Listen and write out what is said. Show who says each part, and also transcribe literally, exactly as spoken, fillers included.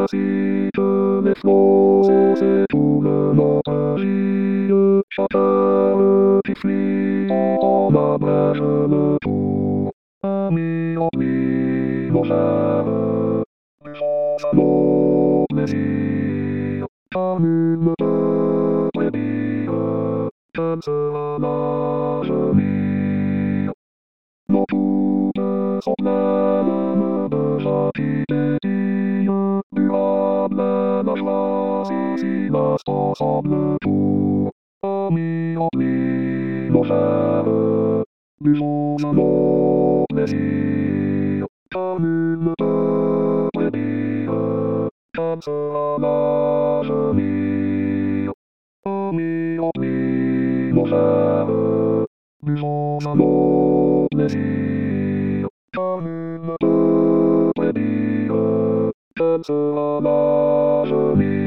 Speaker 1: ainsi que l'explosion, c'est tout le nostalgie. Chacun tifli, on abrège le tout. Amis, amis, nos chers, buvons à nos plaisirs, car nul ne peut prédire quel sera l'avenir. Nos poupées sont pleines de gentils désirs, durable est la joie si l'instant semble tout. Amis, amis, nos chers, buvons à nos plaisirs, car nul ne peut prédire quel sera l'avenir. Amis, amis, nos chers, buvons à nos plaisirs, car nul ne peut prédire quel sera l'avenir.